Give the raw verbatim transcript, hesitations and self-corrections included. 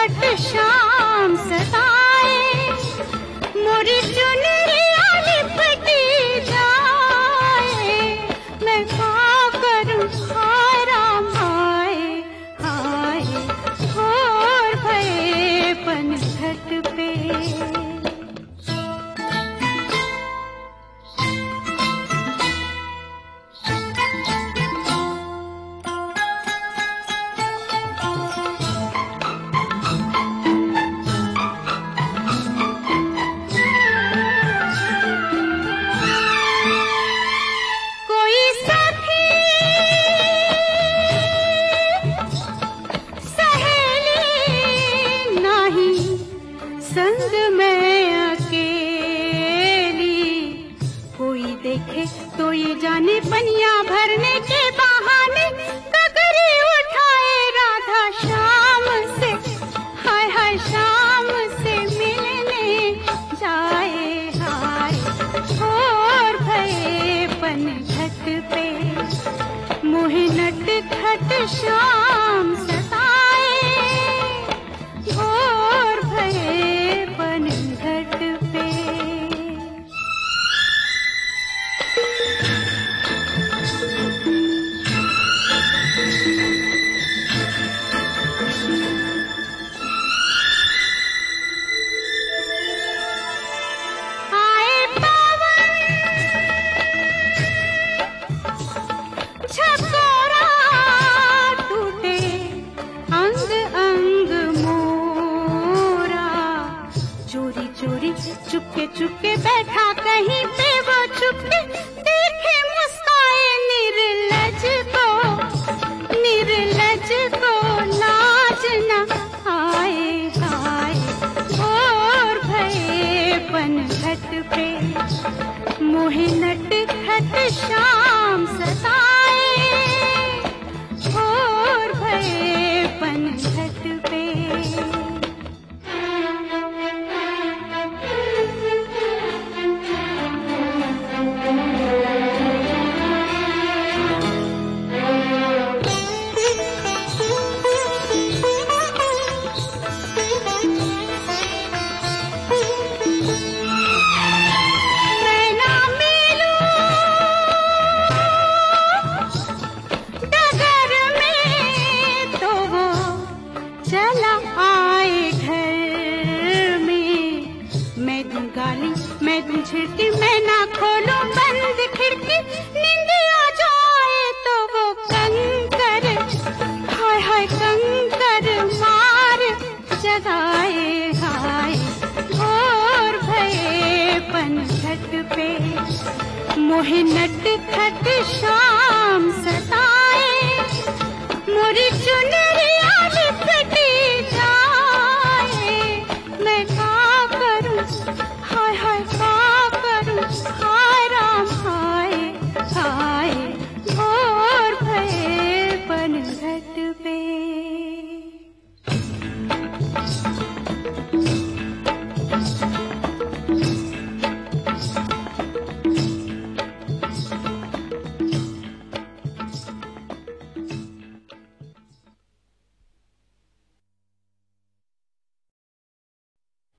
खट शाम सताए, मोरी चुनरिया लिपटी जाए, मैं क्या करूं हाय राम हाय हाय, और भये पनघट पे। संग में अकेली, कोई देखे तो ये जाने पनिया भरने के बहाने कगरी उठाए राधा शाम से, हाय हाय शाम से मिलने जाए हाय, और भये पनघट पे मोहे नट खट शाम सताए, और भये पनघट पे। आए पवन झकोरा टूटे अंग अंग मोरा, चोरी चोरी चुपके चुपके बैठा कहीं पे वो चुपके, देखे मुस्काए निर्लज को, निर्लज को लाज न आए हाय, और भये पनघट पे मोहे नट खट शाम सताए, और भये पनघट पे। चला आए घर में, मैं दूं गाली मैं दूं झिड़की, मैं ना खोलूं बंद खिड़की, नींद आ जाए तो वो कंकर, हाय हाय कंकर मार जगाए हाय, और भये पनघट पे मोहे नट खट शाम सताए, मोरी चुन